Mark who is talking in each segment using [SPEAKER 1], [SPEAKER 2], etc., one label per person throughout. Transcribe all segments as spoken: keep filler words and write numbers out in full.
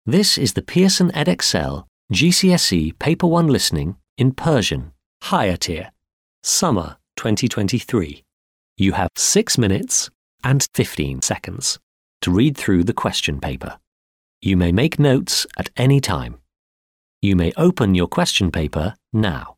[SPEAKER 1] This is the Pearson Edexcel G C S E Paper one Listening in Persian, Higher Tier, Summer twenty twenty-three. You have six minutes and fifteen seconds to read through the question paper. You may make notes at any time. You may open your question paper now.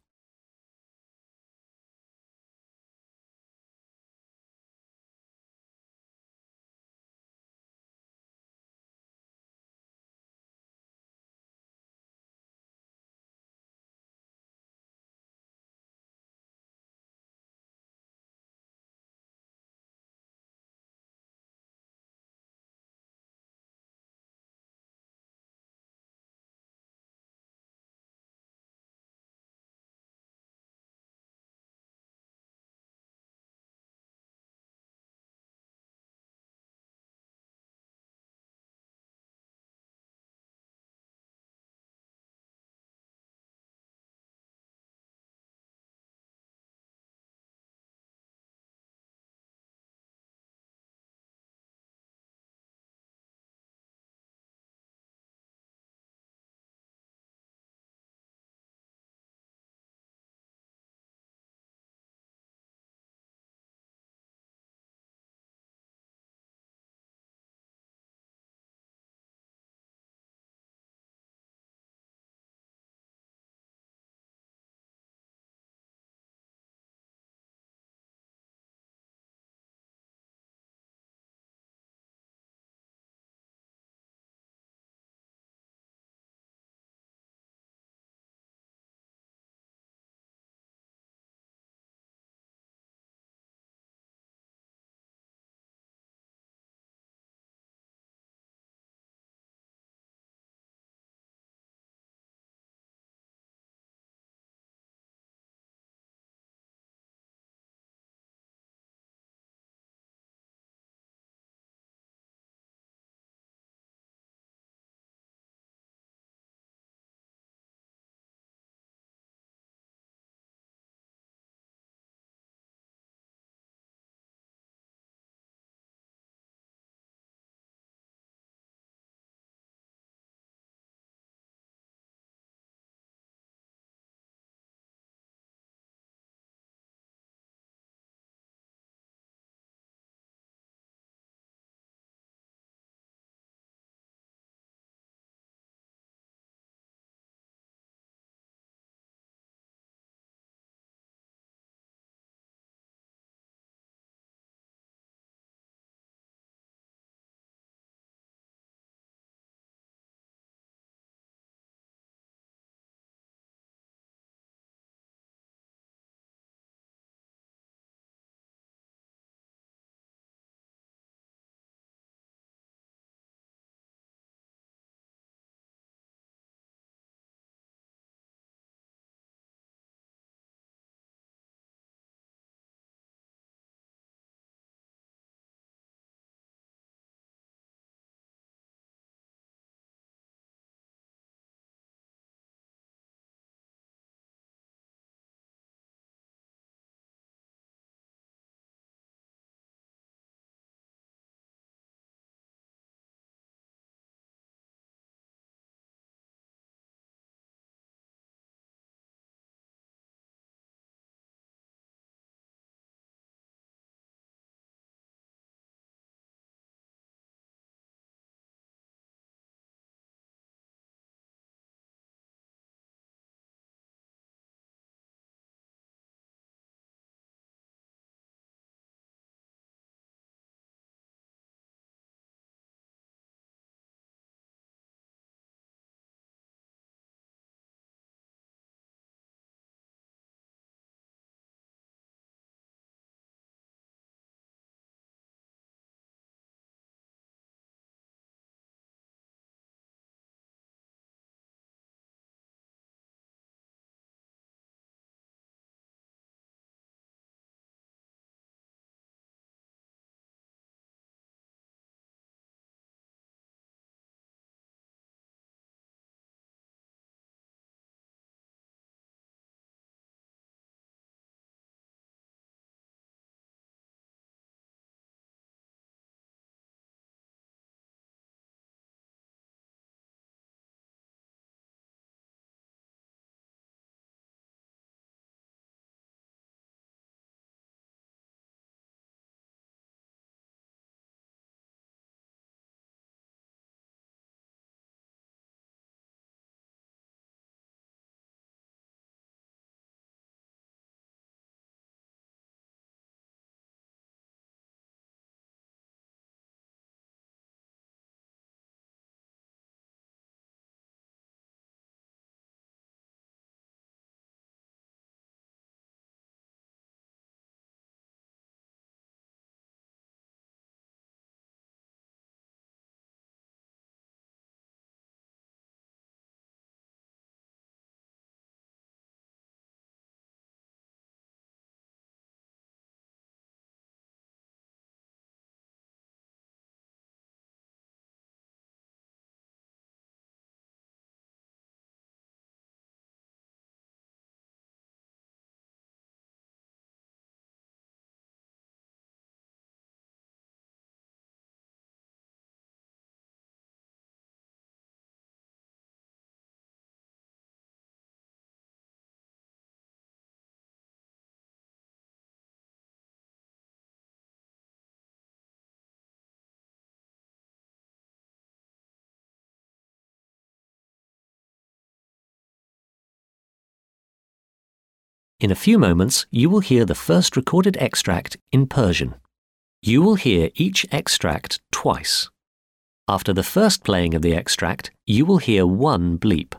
[SPEAKER 1] In a few moments, you will hear the first recorded extract in Persian. You will hear each extract twice. After the first playing of the extract, you will hear one bleep.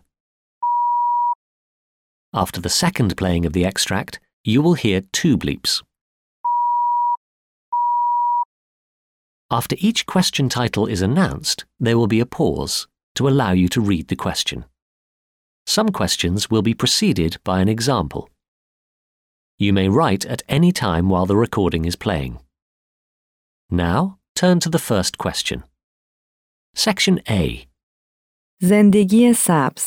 [SPEAKER 1] After the second playing of the extract, you will hear two bleeps. After each question title is announced, there will be a pause to allow you to read the question. Some questions will be preceded by an example. You may write at any time while the recording is playing. Now, turn to the first question. Section A.
[SPEAKER 2] زندگی سبز.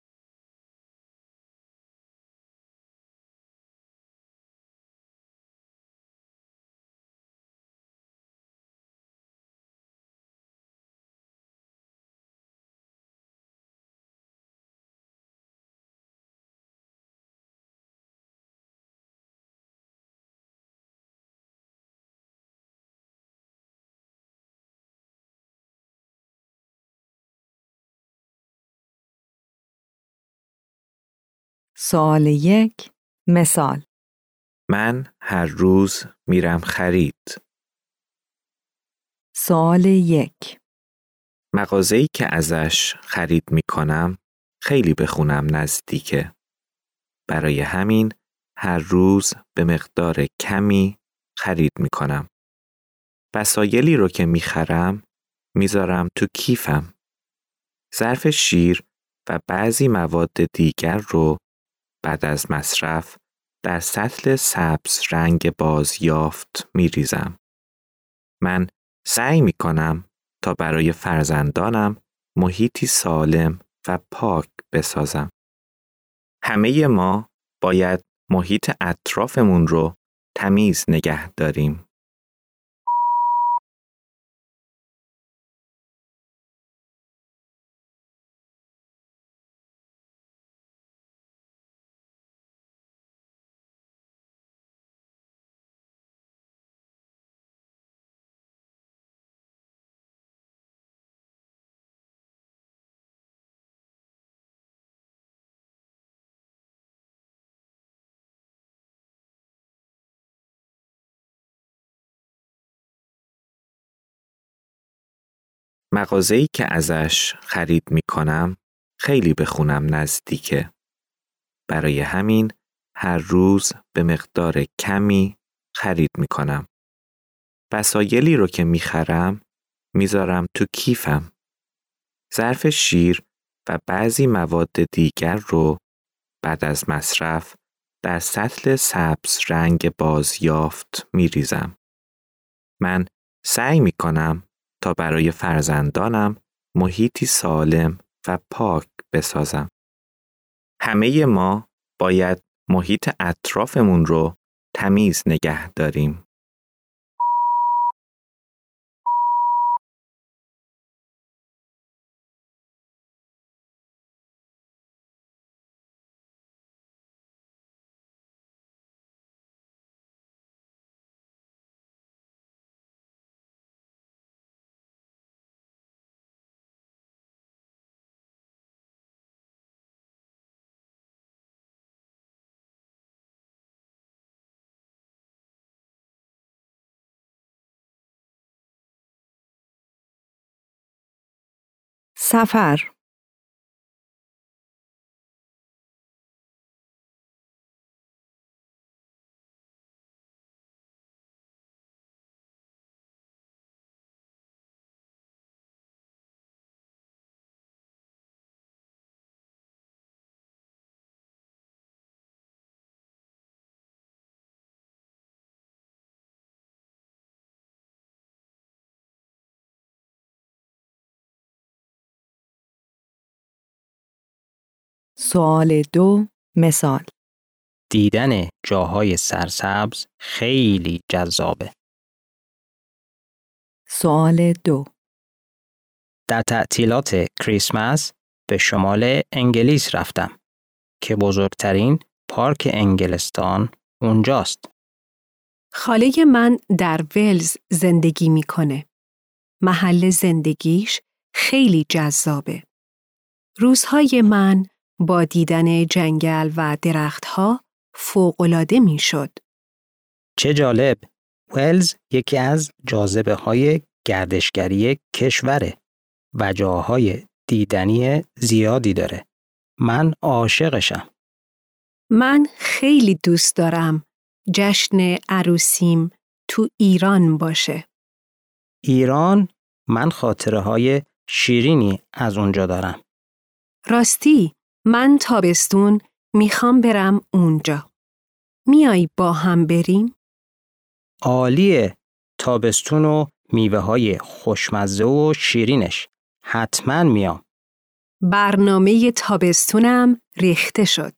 [SPEAKER 2] سوال یک. مثال.
[SPEAKER 3] من هر روز میرم خرید.
[SPEAKER 2] سوال یک.
[SPEAKER 3] مغازه‌ای که ازش خرید میکنم خیلی به خونم نزدیکه. برای همین هر روز به مقدار کمی خرید میکنم. وسایلی رو که میخرم میذارم تو کیفم. ظرف شیر و بعضی مواد دیگر رو بعد از مصرف در سطل سبز رنگ بازیافت میریزم. من سعی میکنم تا برای فرزندانم محیطی سالم و پاک بسازم. همه ما باید محیط اطرافمون رو تمیز نگه داریم. مغازه‌ای که ازش خرید میکنم خیلی به خونم نزدیکه. برای همین هر روز به مقدار کمی خرید میکنم. وسایلی رو که میخرم میذارم تو کیفم. ظرف شیر و بعضی مواد دیگر رو بعد از مصرف در سطل سبز رنگ بازیافت میریزم. من سعی میکنم تا برای فرزندانم محیطی سالم و پاک بسازم. همه ما باید محیط اطرافمون رو تمیز نگه داریم.
[SPEAKER 2] سفر. سوال دو. مثال.
[SPEAKER 4] دیدن جاهای سرسبز خیلی جذابه.
[SPEAKER 2] سوال دو.
[SPEAKER 4] در تعطیلات کریسمس به شمال انگلیس رفتم که بزرگترین پارک انگلستان اونجاست.
[SPEAKER 5] خاله من در ولز زندگی میکنه. محل زندگیش خیلی جذابه. روزهای من با دیدن جنگل و درختها فوق‌العاده میشد.
[SPEAKER 4] چه جالب! ولز یکی از جاذبه های گردشگری کشوره و جاهای دیدنی زیادی داره. من عاشقشم.
[SPEAKER 5] من خیلی دوست دارم جشن عروسیم تو ایران باشه.
[SPEAKER 4] ایران، من خاطره های شیرینی از اونجا دارم.
[SPEAKER 5] راستی من تابستون میخوام برم اونجا. میای با هم بریم؟
[SPEAKER 4] عالیه! تابستون و میوه های خوشمزه و شیرینش. حتما میام.
[SPEAKER 5] برنامه تابستونم ریخته شد.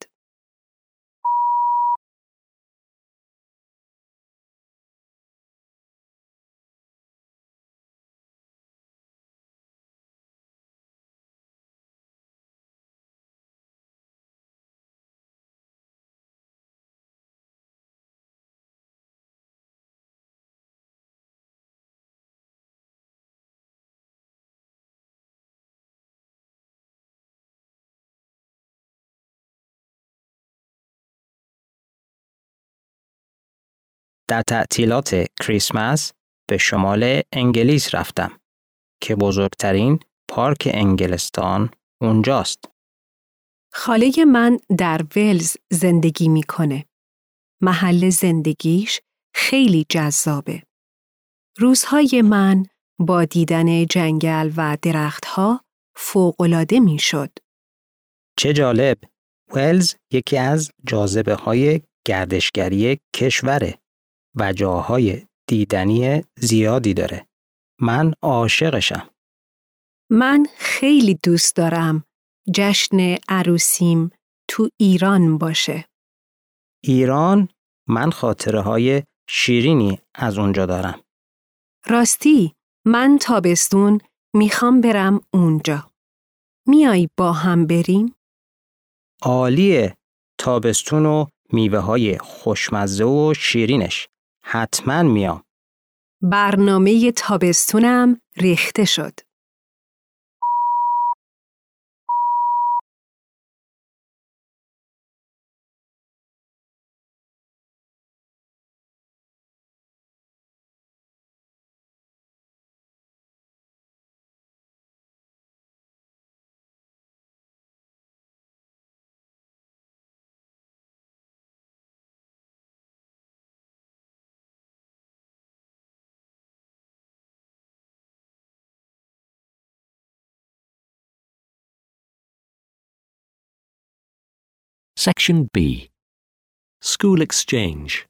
[SPEAKER 4] در تعطیلات کریسمس به شمال انگلیس رفتم که بزرگترین پارک انگلستان اونجاست.
[SPEAKER 5] خاله من در ولز زندگی میکنه. محل زندگیش خیلی جذابه. روزهای من با دیدن جنگل و درختها فوق‌العاده میشد.
[SPEAKER 4] چه جالب! ولز یکی از جاذبه های گردشگری کشوره و جاهای دیدنی زیادی داره. من عاشقشم.
[SPEAKER 5] من خیلی دوست دارم جشن عروسیم تو ایران باشه.
[SPEAKER 4] ایران، من خاطره های شیرینی از اونجا دارم.
[SPEAKER 5] راستی من تابستون میخوام برم اونجا. میای با هم بریم؟
[SPEAKER 4] عالیه! تابستون و میوه های خوشمزه و شیرینش. حتما میام.
[SPEAKER 5] برنامه تابستونم ریخته شد.
[SPEAKER 1] Section B. School Exchange.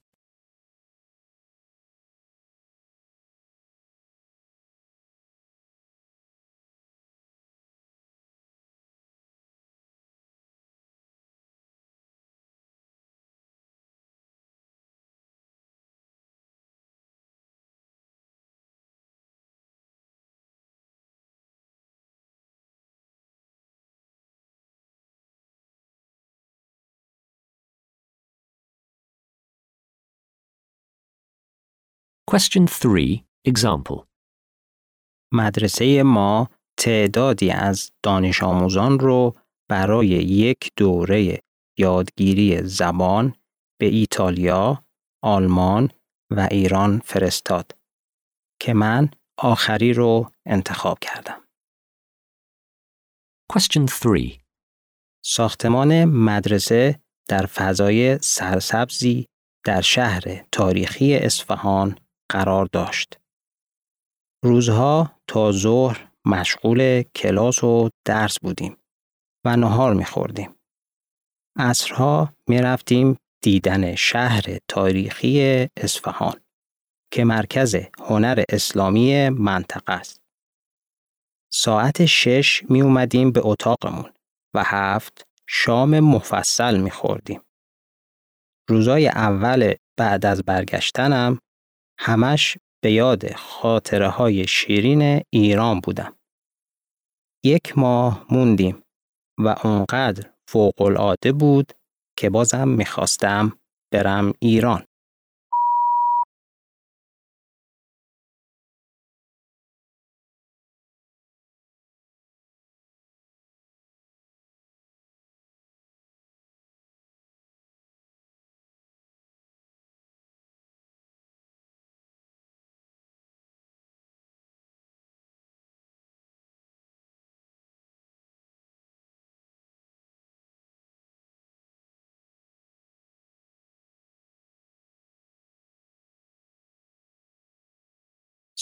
[SPEAKER 1] Question three. Example.
[SPEAKER 4] مدرسه ما تعدادی از دانش آموزان رو برای یک دوره یادگیری زبان به ایتالیا، آلمان و ایران فرستاد که من آخری رو انتخاب کردم.
[SPEAKER 1] Question three.
[SPEAKER 4] ساختمان مدرسه در فضای سرسبزی در شهر تاریخی اصفهان قرار داشت. روزها تا ظهر مشغول کلاس و درس بودیم و نهار می‌خوردیم. عصرها می‌رفتیم دیدن شهر تاریخی اصفهان که مرکز هنر اسلامی منطقه است. ساعت شش می اومدیم به اتاقمون و هفت شام مفصل می‌خوردیم. روزای اول بعد از برگشتنم همش به یاد خاطره های شیرین ایران بودم. یک ماه موندیم و اونقدر فوق‌العاده بود که بازم میخواستم برم ایران.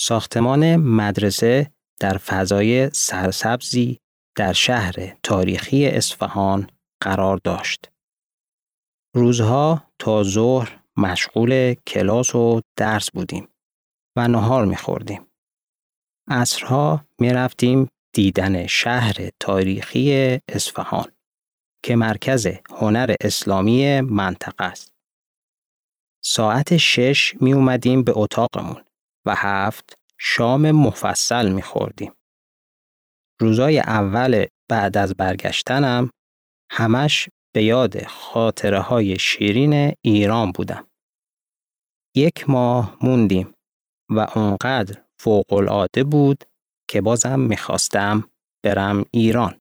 [SPEAKER 4] ساختمان مدرسه در فضای سرسبزی در شهر تاریخی اصفهان قرار داشت. روزها تا ظهر مشغول کلاس و درس بودیم و نهار می‌خوردیم. عصرها می‌رفتیم دیدن شهر تاریخی اصفهان که مرکز هنر اسلامی منطقه است. ساعت شش می اومدیم به اتاقمون و هفت شام مفصل می خوردیم. روزای اول بعد از برگشتنم همش به یاد خاطره های شیرین ایران بودم. یک ماه موندیم و اونقدر فوق‌العاده بود که بازم می خواستم برم ایران.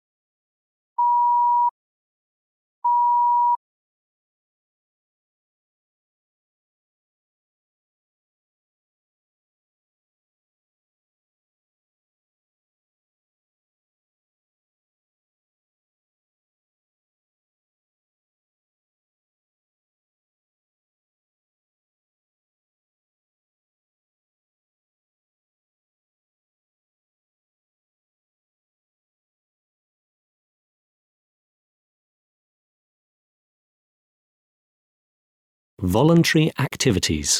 [SPEAKER 1] Voluntary activities.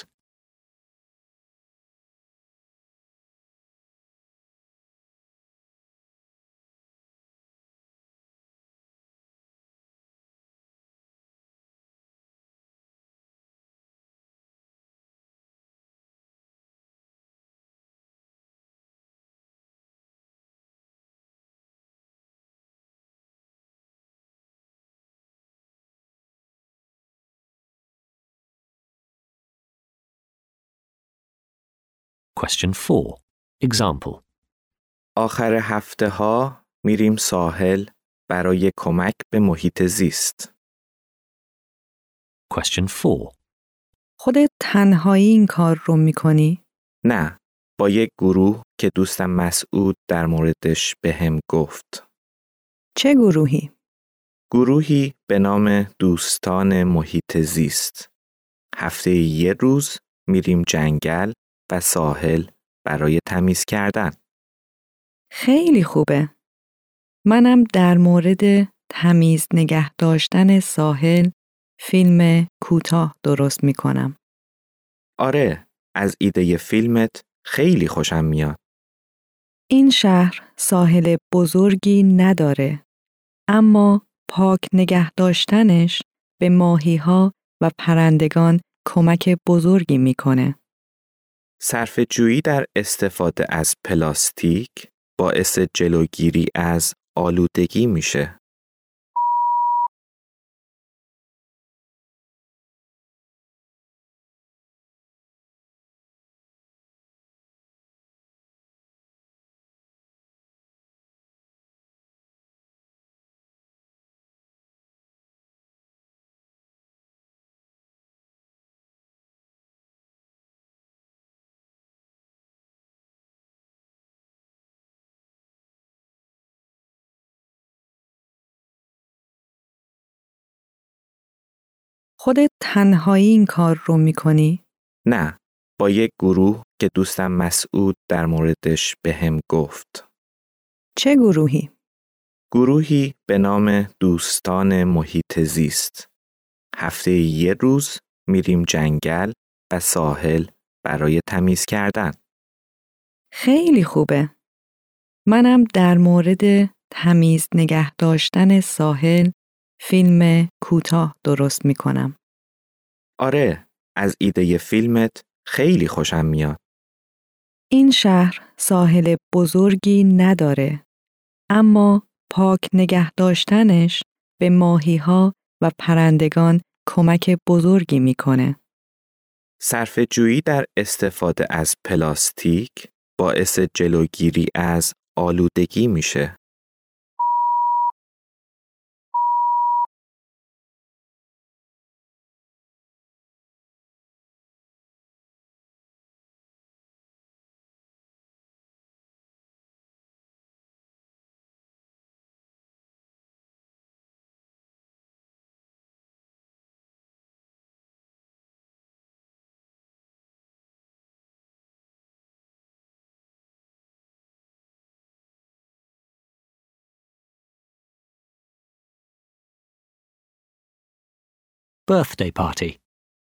[SPEAKER 1] Question four. Example.
[SPEAKER 3] آخر هفته ها میریم ساحل برای کمک به محیط زیست.
[SPEAKER 1] Question four.
[SPEAKER 2] خودت تنهایی این کار رو میکنی؟
[SPEAKER 3] نه، با یک گروه که دوستم مسعود در موردش بهم گفت.
[SPEAKER 2] چه گروهی؟
[SPEAKER 3] گروهی به نام دوستان محیط زیست. هفته یه روز میریم جنگل و ساحل برای تمیز کردن.
[SPEAKER 2] خیلی خوبه. منم در مورد تمیز نگه داشتن ساحل فیلم کوتاه درست میکنم.
[SPEAKER 3] آره، از ایده فیلمت خیلی خوشم میاد.
[SPEAKER 2] این شهر ساحل بزرگی نداره، اما پاک نگه داشتنش به ماهی‌ها و پرندگان کمک بزرگی میکنه.
[SPEAKER 3] صرفه‌جویی در استفاده از پلاستیک باعث جلوگیری از آلودگی میشه.
[SPEAKER 2] خودت تنهایی این کار رو میکنی؟
[SPEAKER 3] نه، با یک گروه که دوستم مسعود در موردش بهم گفت.
[SPEAKER 2] چه گروهی؟
[SPEAKER 3] گروهی به نام دوستان محیط زیست. هفته یه روز میریم جنگل و ساحل برای تمیز کردن.
[SPEAKER 2] خیلی خوبه. منم در مورد تمیز نگه داشتن ساحل فیلم کوتاه درست میکنم.
[SPEAKER 3] آره، از ایده فیلمت خیلی خوشم میاد.
[SPEAKER 2] این شهر ساحل بزرگی نداره، اما پاک نگه داشتنش به ماهی‌ها و پرندگان کمک بزرگی میکنه.
[SPEAKER 3] صرفه‌جویی در استفاده از پلاستیک باعث جلوگیری از آلودگی میشه.
[SPEAKER 1] birthday party.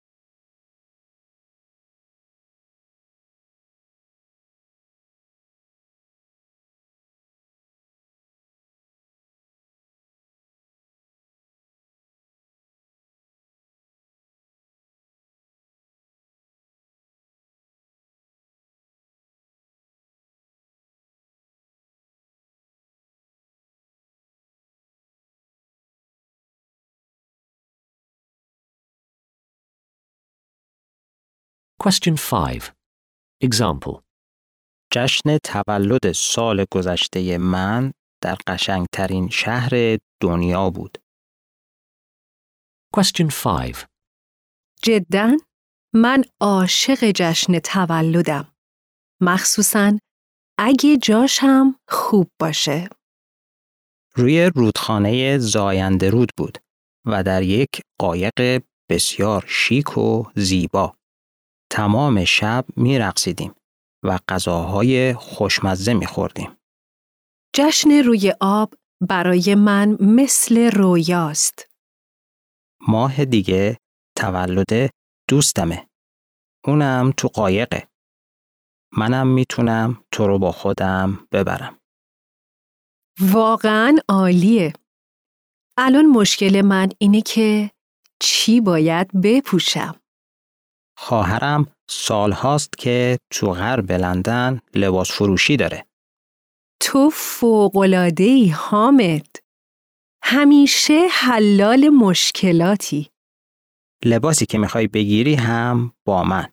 [SPEAKER 1] Question five. Example.
[SPEAKER 4] جشن تولد سال گذشته من در قشنگترین شهر دنیا بود.
[SPEAKER 1] Question five.
[SPEAKER 5] جداً من عاشق جشن تولدم. مخصوصاً اگه جاشم خوب باشه.
[SPEAKER 4] روی رودخانه زاینده رود بود و در یک قایق بسیار شیک و زیبا. تمام شب می رقصیدیم و غذاهای خوشمزه می خوردیم.
[SPEAKER 5] جشن روی آب برای من مثل رویاست.
[SPEAKER 4] ماه دیگه تولد دوستمه. اونم تو قایقه. منم میتونم تو رو با خودم ببرم.
[SPEAKER 5] واقعاً عالیه. الان مشکل من اینه که چی باید بپوشم؟
[SPEAKER 4] خواهرم سالهاست که تو غرب لندن لباس فروشی داره.
[SPEAKER 5] تو فوق‌العاده‌ای حامد. همیشه حلال مشکلاتی.
[SPEAKER 4] لباسی که میخوای بگیری هم با من.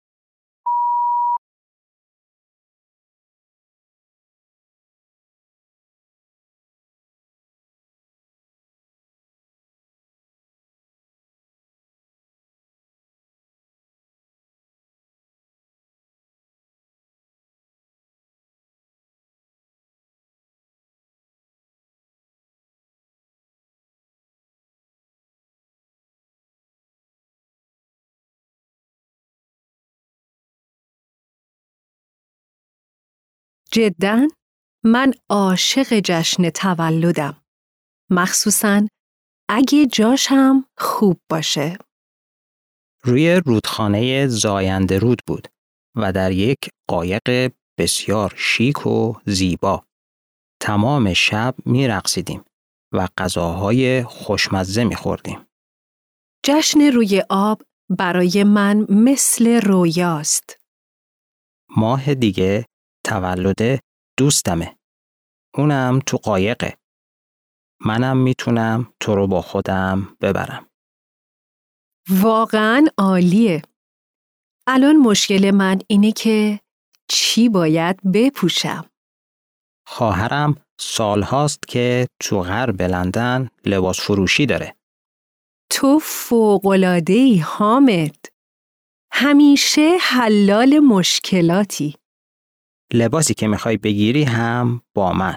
[SPEAKER 5] جداً من عاشق جشن تولدم. مخصوصاً اگه جاشم خوب باشه.
[SPEAKER 4] روی رودخانه زاینده رود بود و در یک قایق بسیار شیک و زیبا. تمام شب می رقصیدیم و غذاهای خوشمزه می خوردیم.
[SPEAKER 5] جشن روی آب برای من مثل رویاست.
[SPEAKER 4] ماه دیگه تولد دوستمه. اونم تو قایقه. منم میتونم تو رو با خودم ببرم.
[SPEAKER 5] واقعاً عالیه. الان مشکل من اینه که چی باید بپوشم؟
[SPEAKER 4] خواهرم سالهاست که تو غرب لندن لباس فروشی داره.
[SPEAKER 5] تو فوق‌العاده‌ای حامد. همیشه حلال مشکلاتی.
[SPEAKER 4] لباسی که میخوای بگیری هم با من.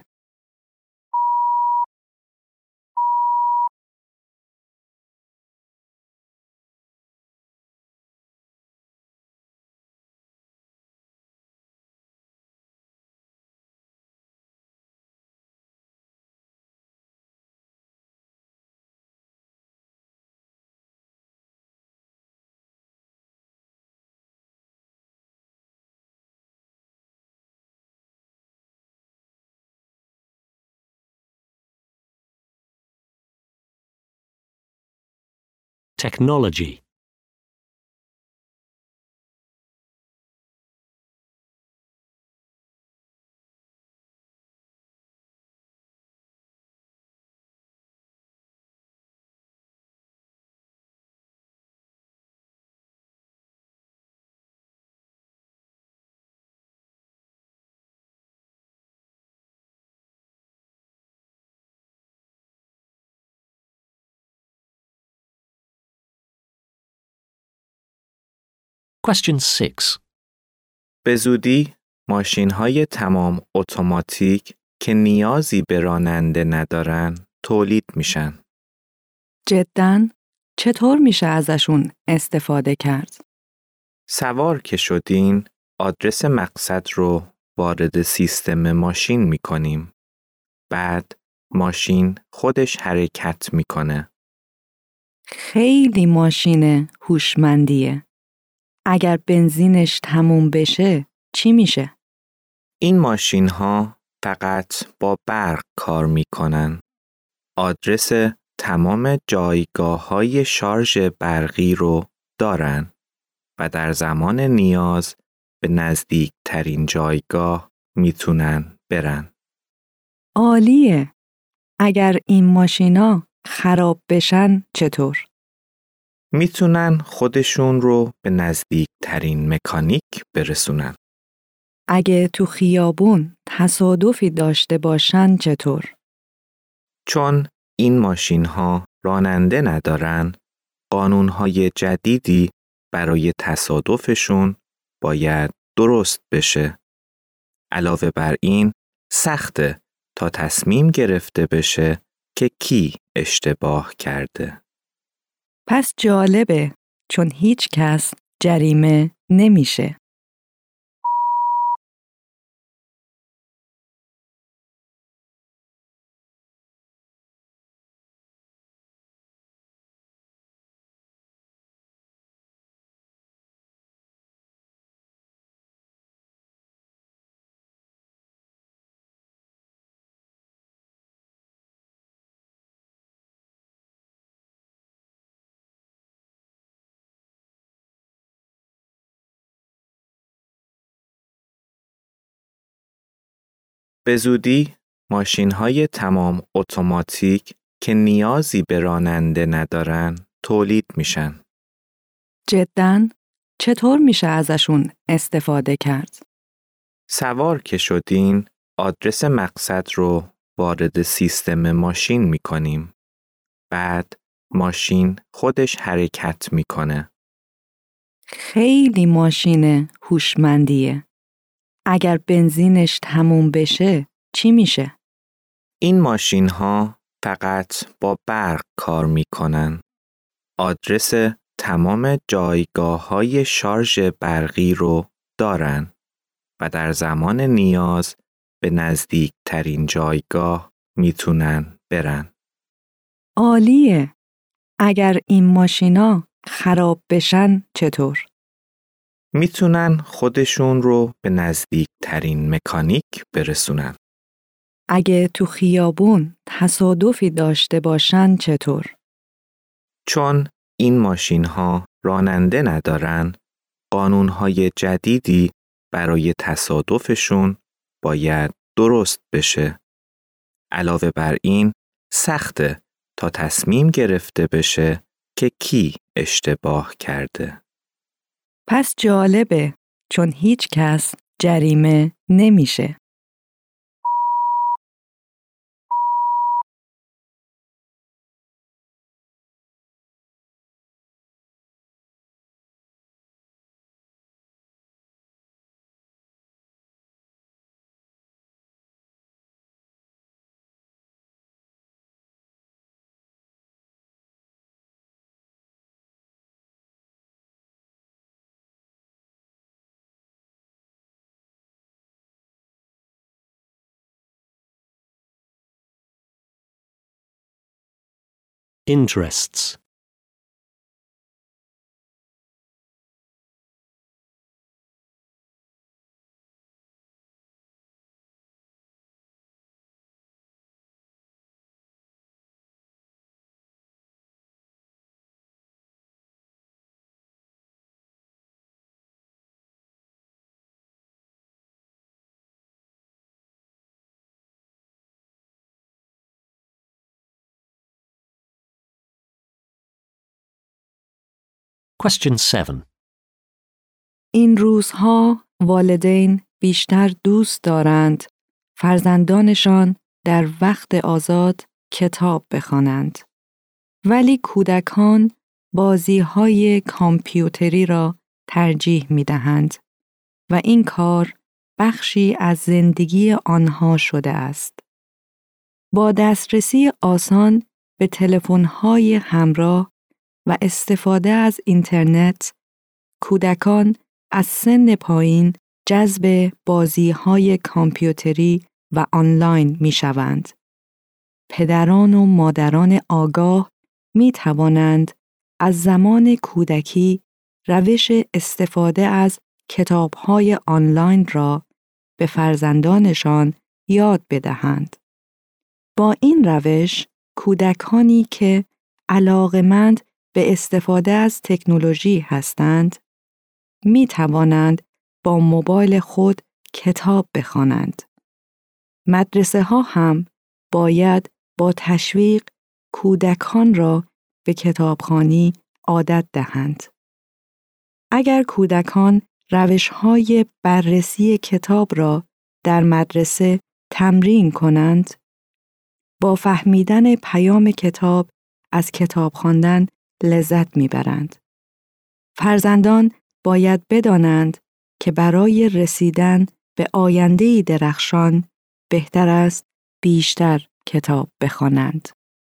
[SPEAKER 1] Technology. Question six.
[SPEAKER 3] به زودی ماشین‌های تمام اتوماتیک که نیازی به راننده ندارن تولید میشن.
[SPEAKER 2] جداً چطور میشه ازشون استفاده کرد؟
[SPEAKER 3] سوار که شدین آدرس مقصد رو وارد سیستم ماشین میکنیم. بعد ماشین خودش حرکت میکنه.
[SPEAKER 2] خیلی ماشین هوشمندیه. اگر بنزینش تموم بشه چی میشه؟
[SPEAKER 3] این ماشین ها فقط با برق کار میکنن. آدرس تمام جایگاه های شارژ برقی رو دارن و در زمان نیاز به نزدیک ترین جایگاه میتونن برن.
[SPEAKER 2] عالیه. اگر این ماشینا خراب بشن چطور؟
[SPEAKER 3] میتونن خودشون رو به نزدیک ترین مکانیک برسونن.
[SPEAKER 2] اگه تو خیابون تصادفی داشته باشن چطور؟
[SPEAKER 3] چون این ماشین ها راننده ندارن، قانونهای جدیدی برای تصادفشون باید درست بشه. علاوه بر این، سخته تا تصمیم گرفته بشه که کی اشتباه کرده.
[SPEAKER 2] پس جالبه، چون هیچ کس جریمه نمیشه.
[SPEAKER 3] به زودی ماشین‌های تمام اتوماتیک که نیازی به راننده ندارن تولید میشن.
[SPEAKER 2] جداً؟ چطور میشه ازشون استفاده کرد؟
[SPEAKER 3] سوار که شدین، آدرس مقصد رو وارد سیستم ماشین میکنیم. بعد ماشین خودش حرکت میکنه.
[SPEAKER 2] خیلی ماشین هوشمندیه. اگر بنزینش تموم بشه چی میشه؟
[SPEAKER 3] این ماشین ها فقط با برق کار میکنن. آدرس تمام جایگاه های شارژ برقی رو دارن و در زمان نیاز به نزدیک ترین جایگاه میتونن برن.
[SPEAKER 2] عالیه. اگر این ماشینا خراب بشن چطور؟
[SPEAKER 3] میتونن خودشون رو به نزدیک ترین مکانیک برسونن.
[SPEAKER 2] اگه تو خیابون تصادفی داشته باشن چطور؟
[SPEAKER 3] چون این ماشین ها راننده ندارن، قانونهای جدیدی برای تصادفشون باید درست بشه. علاوه بر این، سخته تا تصمیم گرفته بشه که کی اشتباه کرده.
[SPEAKER 2] پس جالبه، چون هیچ کس جریمه نمیشه.
[SPEAKER 1] Interests. Question seven.
[SPEAKER 2] این روزها والدین بیشتر دوست دارند فرزندانشان در وقت آزاد کتاب بخوانند. ولی کودکان بازی‌های کامپیوتری را ترجیح می‌دهند و این کار بخشی از زندگی آنها شده است. با دسترسی آسان به تلفن‌های همراه و استفاده از اینترنت، کودکان از سن پایین جذب بازی‌های کامپیوتری و آنلاین می‌شوند. پدران و مادران آگاه می توانند از زمان کودکی روش استفاده از کتاب‌های آنلاین را به فرزندانشان یاد بدهند. با این روش، کودکانی که علاقه‌مند به استفاده از تکنولوژی هستند، می توانند با موبایل خود کتاب بخوانند. مدرسه ها هم باید با تشویق کودکان را به کتابخوانی عادت دهند. اگر کودکان روش‌های بررسی کتاب را در مدرسه تمرین کنند، با فهمیدن پیام کتاب از کتاب خواندن لذت می‌برند. فرزندان باید بدانند که برای رسیدن به آینده‌ای درخشان بهتر است بیشتر کتاب بخوانند.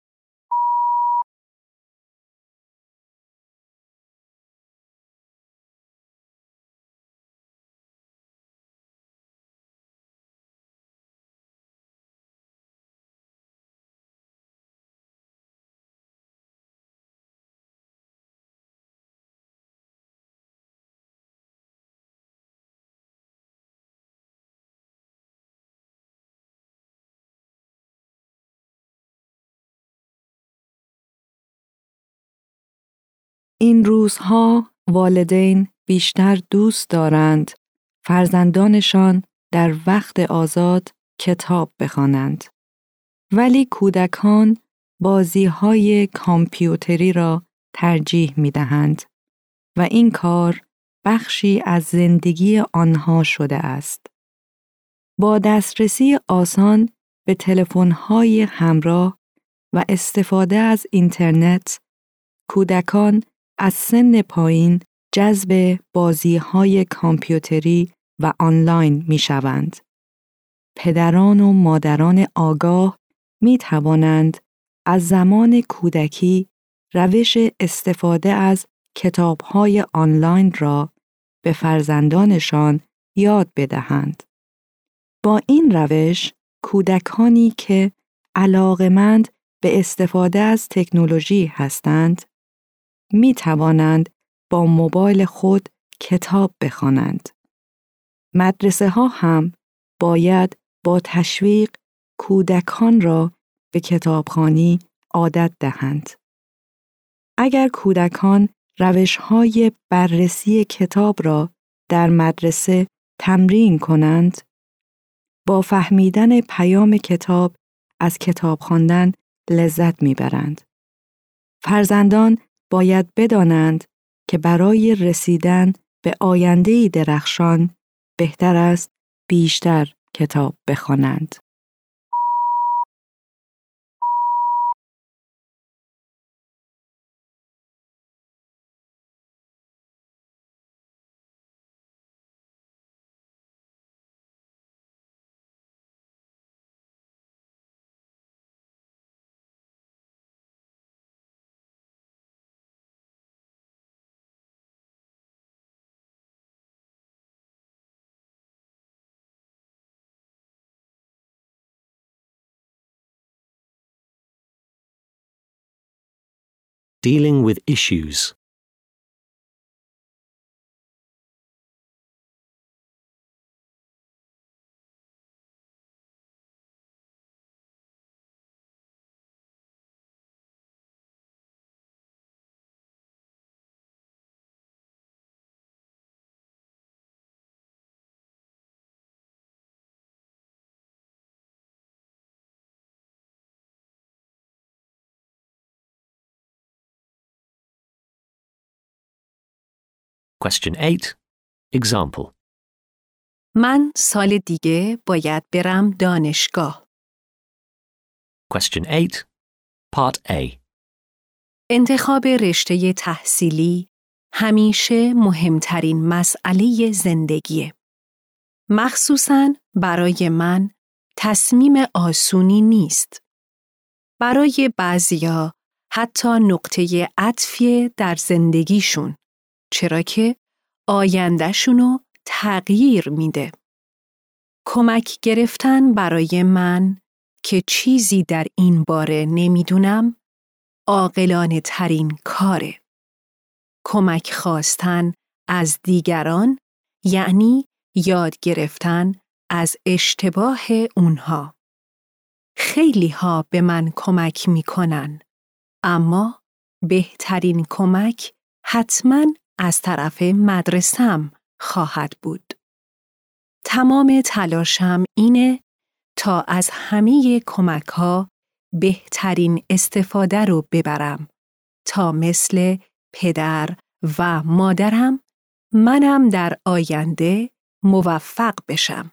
[SPEAKER 2] این روزها والدین بیشتر دوست دارند فرزندانشان در وقت آزاد کتاب بخوانند. ولی کودکان بازی‌های کامپیوتری را ترجیح می‌دهند و این کار بخشی از زندگی آنها شده است. با دسترسی آسان به تلفن‌های همراه و استفاده از اینترنت، کودکان از سن پایین جذب بازی‌های کامپیوتری و آنلاین می‌شوند. پدران و مادران آگاه می‌توانند از زمان کودکی روش استفاده از کتاب‌های آنلاین را به فرزندانشان یاد بدهند. با این روش، کودکانی که علاقه‌مند به استفاده از تکنولوژی هستند، می توانند با موبایل خود کتاب بخوانند. مدرسه ها هم باید با تشویق کودکان را به کتابخوانی عادت دهند. اگر کودکان روش‌های بررسی کتاب را در مدرسه تمرین کنند، با فهمیدن پیام کتاب از کتاب خواندن لذت می‌برند. فرزندان باید بدانند که برای رسیدن به آینده‌ای درخشان بهتر است بیشتر کتاب بخوانند.
[SPEAKER 1] Dealing with issues. Question eight. Example.
[SPEAKER 5] من سال دیگه باید برم دانشگاه.
[SPEAKER 1] Question eight. Part A.
[SPEAKER 5] انتخاب رشته تحصیلی همیشه مهمترین مسئله زندگیه. مخصوصاً برای من تصمیم آسونی نیست. برای بعضیا حتی نقطه عطفی در زندگیشون، چرا که آیندهشونو تغییر میده. کمک گرفتن برای من که چیزی در این باره نمیدونم عاقلانه ترین کاره. کمک خواستن از دیگران یعنی یاد گرفتن از اشتباه اونها. خیلی ها به من کمک میکنن، اما بهترین کمک حتماً از طرف مدرسم خواهد بود. تمام تلاشم اینه تا از همه کمک ها بهترین استفاده رو ببرم تا مثل پدر و مادرم منم در آینده موفق بشم.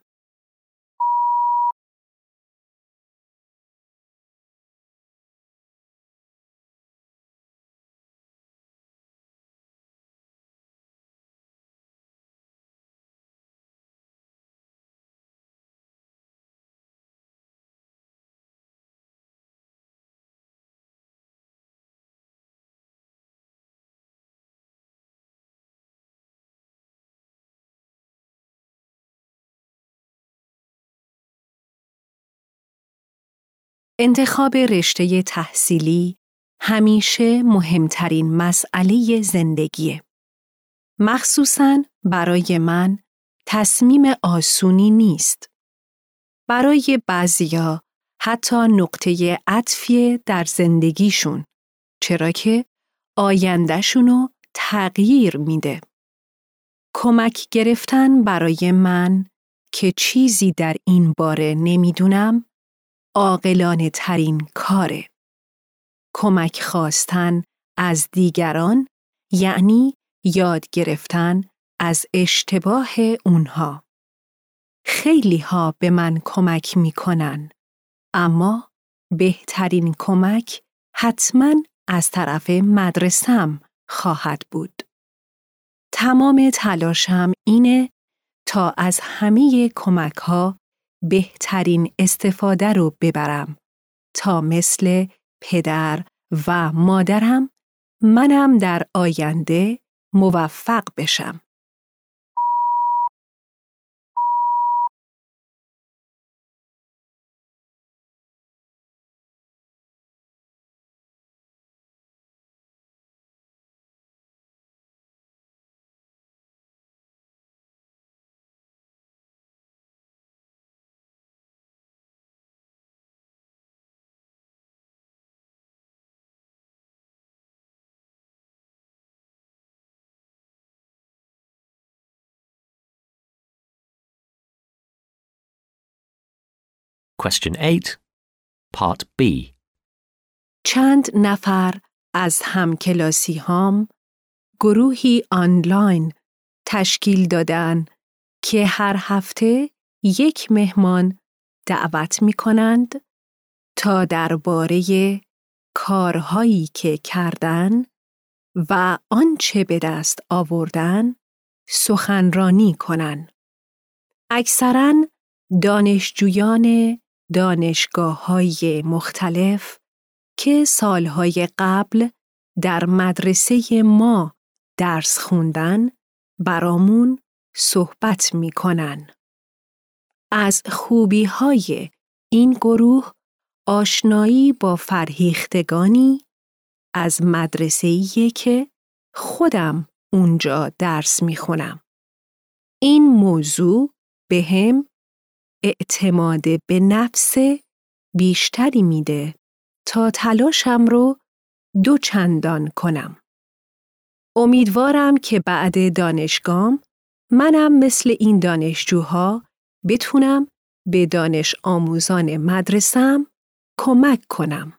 [SPEAKER 5] انتخاب رشته تحصیلی همیشه مهمترین مسئله زندگیه. مخصوصاً برای من تصمیم آسونی نیست. برای بعضیا حتی نقطه عطفی در زندگیشون، چرا که آیندهشونو تغییر میده. کمک گرفتن برای من که چیزی در این باره نمیدونم عاقلانه ترین کاره. کمک خواستن از دیگران یعنی یاد گرفتن از اشتباه اونها. خیلی ها به من کمک میکنن، اما بهترین کمک حتماً از طرف مدرسم خواهد بود. تمام تلاشم اینه تا از همه کمک ها بهترین استفاده رو ببرم تا مثل پدر و مادرم منم در آینده موفق بشم.
[SPEAKER 1] Question eight, Part B.
[SPEAKER 5] چند نفر از همکلاسی هام گروهی آنلاین تشکیل دادن که هر هفته یک مهمان دعوت می کنند تا درباره کارهایی که کردن و آنچه به دست آوردن سخنرانی کنند. اکثراً دانشجویان دانشگاه‌های مختلف که سالهای قبل در مدرسه ما درس خوندن برامون صحبت می کنن. از خوبی‌های این گروه آشنایی با فرهیختگانی از مدرسه‌ایه که خودم اونجا درس می خونم. این موضوع به هم اعتماد به نفس بیشتری میده تا تلاشم رو دو چندان کنم. امیدوارم که بعد دانشگاهم منم مثل این دانشجوها بتونم به دانش آموزان مدرسه‌ام کمک کنم.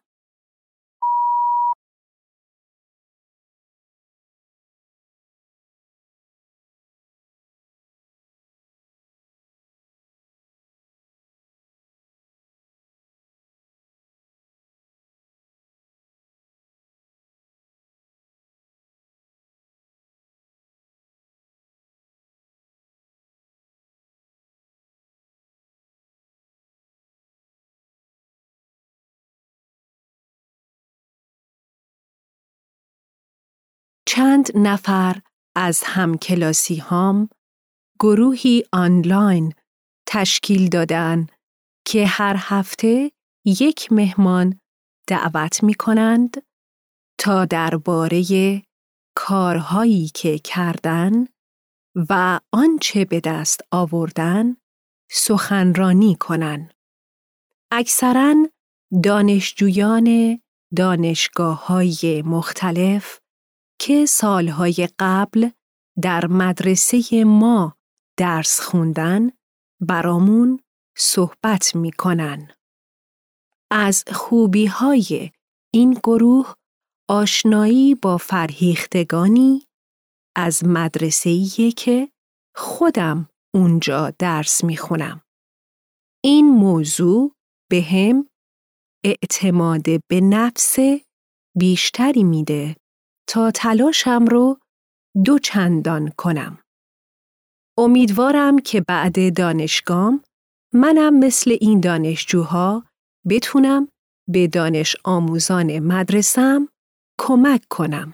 [SPEAKER 5] چند نفر از همکلاسی هام گروهی آنلاین تشکیل دادن که هر هفته یک مهمان دعوت می کنند تا درباره کارهایی که کردن و آنچه به دست آوردن سخنرانی کنند. اکثراً دانشجویان دانشگاه‌های مختلف که سالهای قبل در مدرسه ما درس خوندن برامون صحبت می‌کنن. از خوبی‌های این گروه آشنایی با فرهیختگانی از مدرسه‌ایه که خودم اونجا درس می‌خونم. این موضوع به هم اعتماد به نفس بیشتری میده تا تلاشم رو دو چندان کنم. امیدوارم که بعد دانشگاهم منم مثل این دانشجوها بتونم به دانش آموزان مدرسم کمک کنم.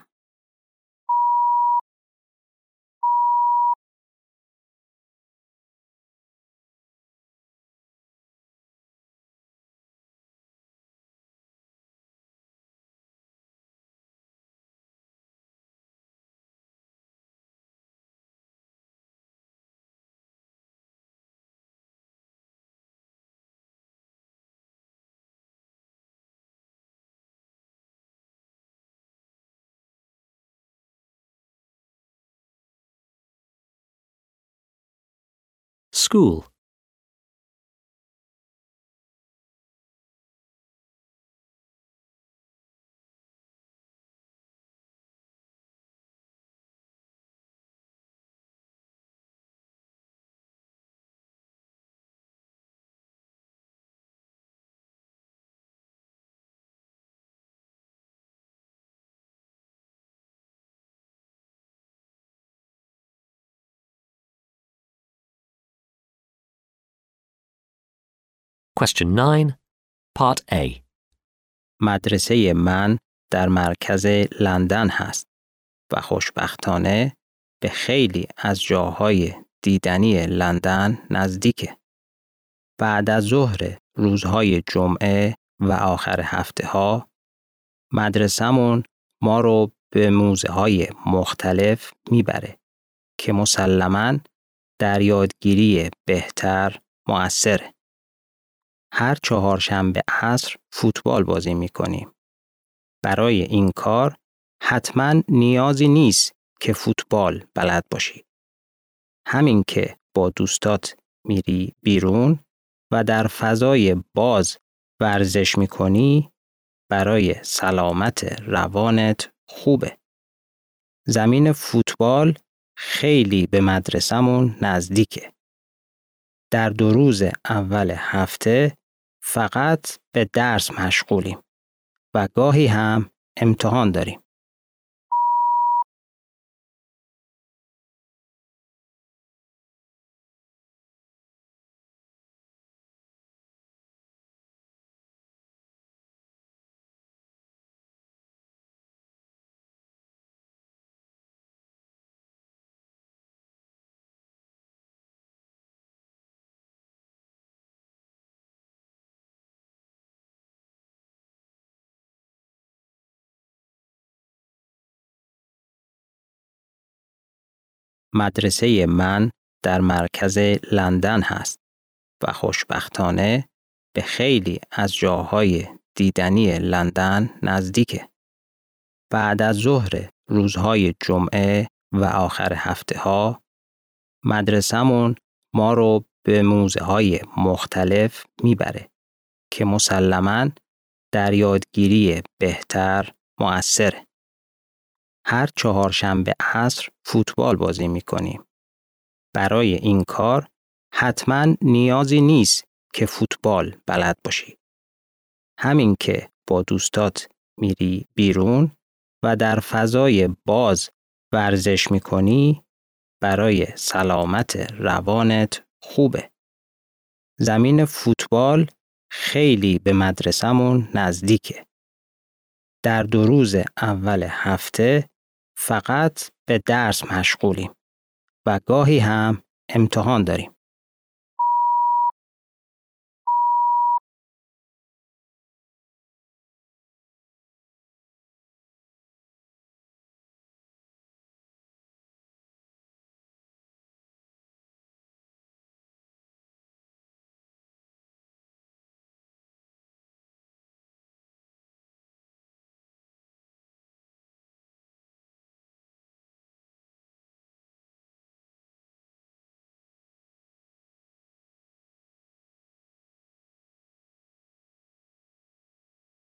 [SPEAKER 1] School. Question nine, Part A.
[SPEAKER 4] مدرسه من در مرکز لندن هست و خوشبختانه به خیلی از جاهای دیدنی لندن نزدیکه. بعد از ظهر روزهای جمعه و آخر هفته ها مدرسمون ما رو به موزه های مختلف میبره که مسلماً در یادگیری بهتر مؤثره. هر چهارشنبه عصر فوتبال بازی میکنیم. برای این کار حتماً نیازی نیست که فوتبال بلد باشی. همین که با دوستات میری بیرون و در فضای باز ورزش میکنی برای سلامت روانت خوبه. زمین فوتبال خیلی به مدرسمون نزدیکه. در دو روز اول هفته فقط به درس مشغولیم و گاهی هم امتحان داریم. مدرسه من در مرکز لندن هست و خوشبختانه به خیلی از جاهای دیدنی لندن نزدیکه. بعد از ظهر روزهای جمعه و آخر هفته ها مدرسمون ما رو به موزه های مختلف میبره که مسلماً در یادگیری بهتر مؤثره. هر چهارشنبه عصر فوتبال بازی میکنیم. برای این کار حتماً نیازی نیست که فوتبال بلد باشی. همین که با دوستات میری بیرون و در فضای باز ورزش میکنی برای سلامت روانت خوبه. زمین فوتبال خیلی به مدرسمون نزدیکه. در دو روز اول هفته فقط به درس مشغولیم و گاهی هم امتحان داریم.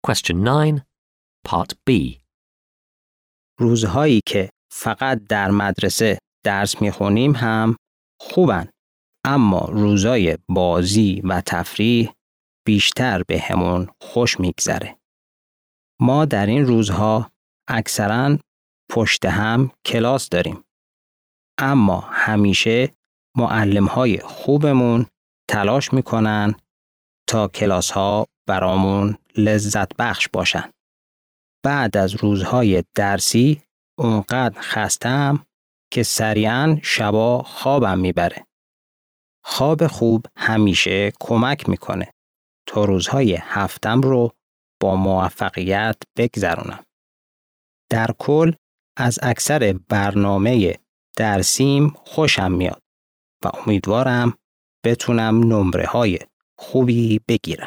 [SPEAKER 1] Question nine, Part B.
[SPEAKER 4] روزهایی که فقط در مدرسه درس میخونیم هم خوبن، اما روزای بازی و تفریح بیشتر به همون خوش میگذره. ما در این روزها اکثراً پشت هم کلاس داریم، اما همیشه معلم‌های خوبمون تلاش میکنن تا کلاس‌ها برامون لذت بخش باشن. بعد از روزهای درسی اونقدر خستم که سریعاً شبا خوابم میبره. خواب خوب همیشه کمک میکنه تا روزهای هفتم رو با موفقیت بگذرونم. در کل از اکثر برنامه درسیم خوشم میاد و امیدوارم بتونم نمره های خوبی بگیرم.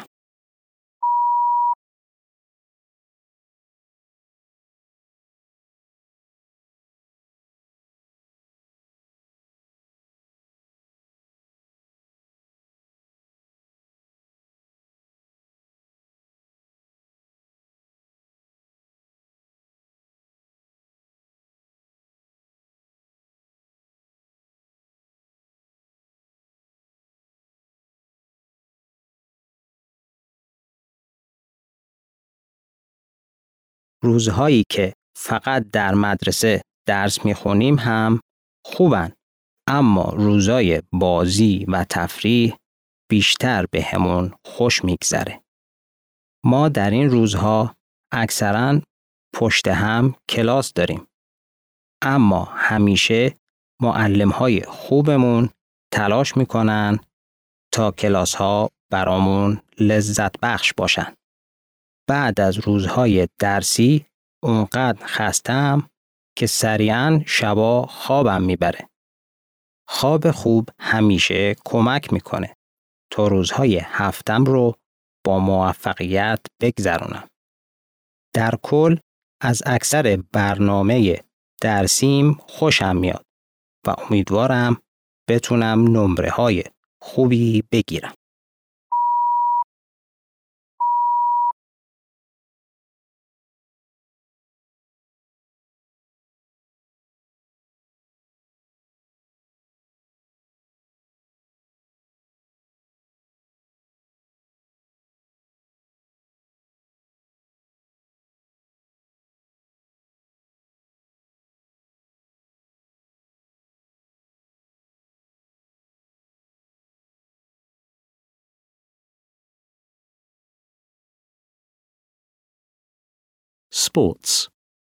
[SPEAKER 4] روزهایی که فقط در مدرسه درس میخونیم هم خوبن، اما روزای بازی و تفریح بیشتر به همون خوش میگذره. ما در این روزها اکثراً پشت هم کلاس داریم، اما همیشه معلم‌های خوبمون تلاش میکنن تا کلاس‌ها برامون لذت بخش باشن. بعد از روزهای درسی اونقدر خستم که سریعاً شبا خوابم میبره. خواب خوب همیشه کمک میکنه تا روزهای هفتم رو با موفقیت بگذرونم. در کل از اکثر برنامه درسیم خوشم میاد و امیدوارم بتونم نمره های خوبی بگیرم.
[SPEAKER 1] Sports.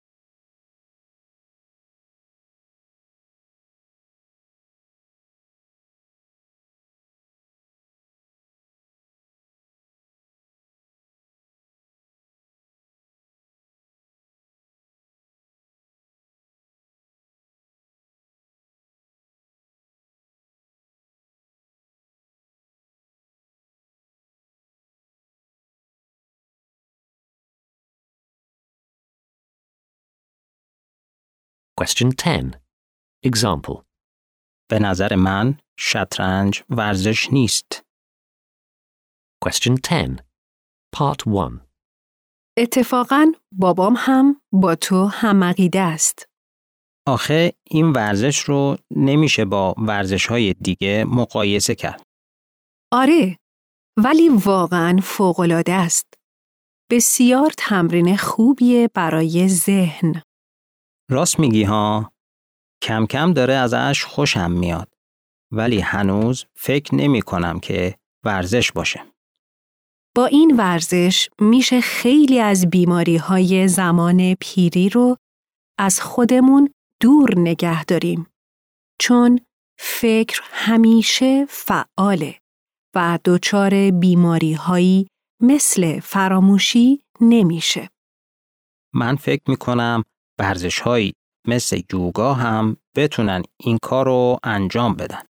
[SPEAKER 1] Question ten. Example.
[SPEAKER 4] به نظر من شطرنج ورزش نیست.
[SPEAKER 1] Question ten. Part one.
[SPEAKER 5] اتفاقاً بابام هم با تو هم عقیده است.
[SPEAKER 4] آخه این ورزش رو نمیشه با ورزش‌های دیگه مقایسه کرد.
[SPEAKER 5] آره، ولی واقعاً فوق‌العاده است. بسیار تمرین خوبیه برای ذهن.
[SPEAKER 4] راست میگی ها؟ کم کم داره ازش خوشم میاد. ولی هنوز فکر نمی کنم که ورزش باشه.
[SPEAKER 5] با این ورزش میشه خیلی از بیماری‌های زمان پیری رو از خودمون دور نگه داریم. چون فکر همیشه فعاله و دچار بیماری‌هایی مثل فراموشی نمیشه.
[SPEAKER 4] من فکر می کنم ورزش‌هایی مثل یوگا هم بتونن این کار رو انجام بدن.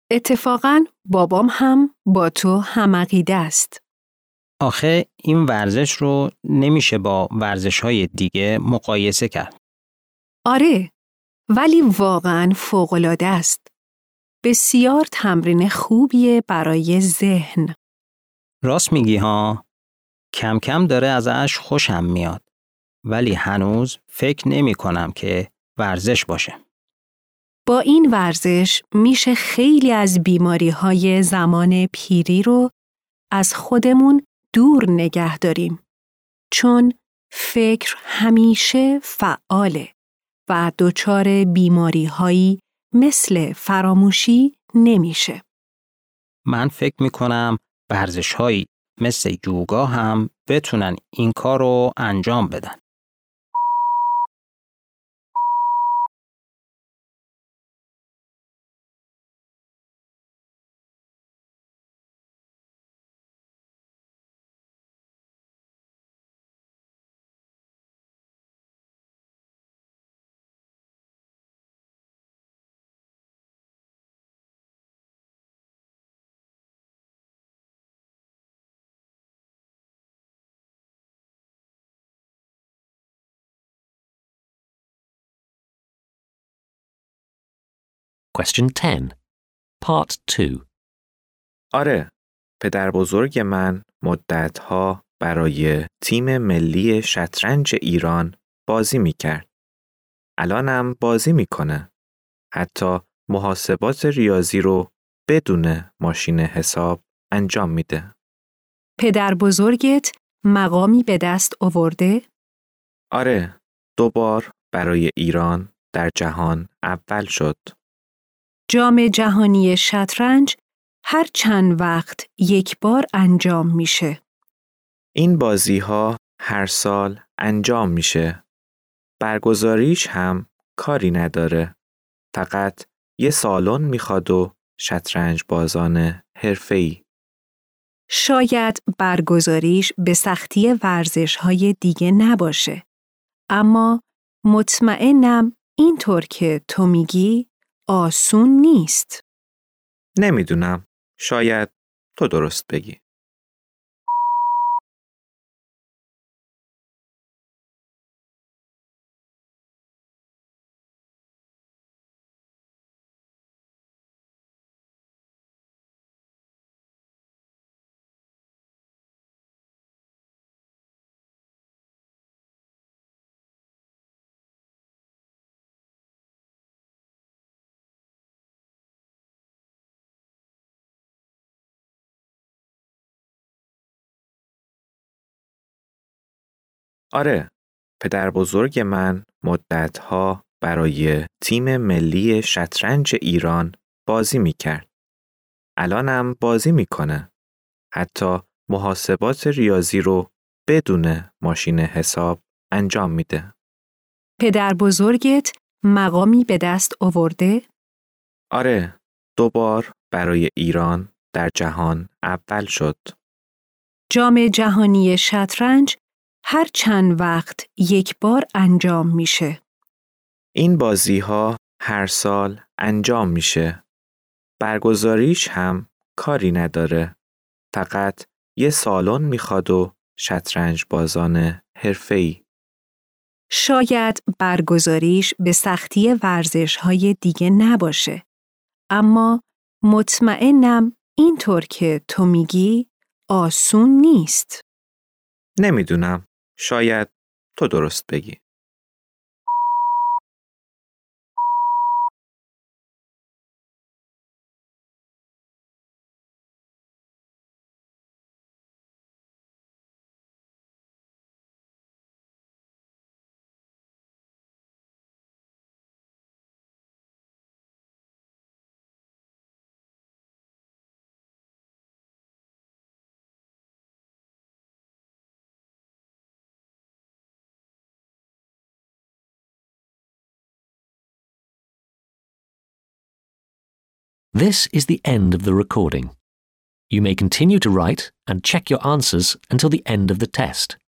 [SPEAKER 5] اتفاقاً بابام هم با تو همعقیده است.
[SPEAKER 4] آخه این ورزش رو نمیشه با ورزش‌های دیگه مقایسه کرد.
[SPEAKER 5] آره، ولی واقعاً فوق‌العاده است. بسیار تمرین خوبیه برای ذهن.
[SPEAKER 4] راست میگی ها؟ کم کم داره ازش خوشم میاد. ولی هنوز فکر نمی کنم که ورزش باشه.
[SPEAKER 5] با این ورزش میشه خیلی از بیماری‌های زمان پیری رو از خودمون دور نگه داریم. چون فکر همیشه فعاله و دچار بیماری‌هایی مثل فراموشی نمیشه.
[SPEAKER 4] من فکر می کنم ورزش‌هایی مثل یوگا هم بتونن این کار رو انجام بدن.
[SPEAKER 1] Question ten. Part two.
[SPEAKER 3] آره، پدر بزرگ من مدتها برای تیم ملی شطرنج ایران بازی میکرد. الانم بازی میکنه. حتی محاسبات ریاضی رو بدون ماشین حساب انجام میده.
[SPEAKER 5] پدر بزرگت مقامی به دست آورده؟
[SPEAKER 3] آره، دو بار برای ایران در جهان اول شد.
[SPEAKER 5] جام جهانی شطرنج هر چند وقت یک بار انجام میشه.
[SPEAKER 3] این بازی ها هر سال انجام میشه. برگزاریش هم کاری نداره. فقط یه سالن میخواد و شطرنج بازان حرفه‌ای.
[SPEAKER 5] شاید برگزاریش به سختی ورزش‌های دیگه نباشه. اما مطمئنم اینطور که تو میگی آسون نیست.
[SPEAKER 3] نمیدونم. شاید تو درست بگی. آره، پدر بزرگ من مدتها برای تیم ملی شطرنج ایران بازی میکرد. الانم بازی میکنه. حتی محاسبات ریاضی رو بدون ماشین حساب انجام میده.
[SPEAKER 5] پدر بزرگت مقامی به دست آورده؟
[SPEAKER 3] آره، دو بار برای ایران در جهان اول شد.
[SPEAKER 5] جام جهانی شطرنج هر چند وقت یک بار انجام میشه.
[SPEAKER 3] این بازی ها هر سال انجام میشه. برگزاریش هم کاری نداره. فقط یه سالن میخواد و شطرنج بازان حرفه‌ای.
[SPEAKER 5] شاید برگزاریش به سختی ورزش‌های دیگه نباشه. اما مطمئنم اینطور که تو میگی آسون نیست.
[SPEAKER 3] نمیدونم. شاید تو درست بگی.
[SPEAKER 1] This is the end of the recording. You may continue to write and check your answers until the end of the test.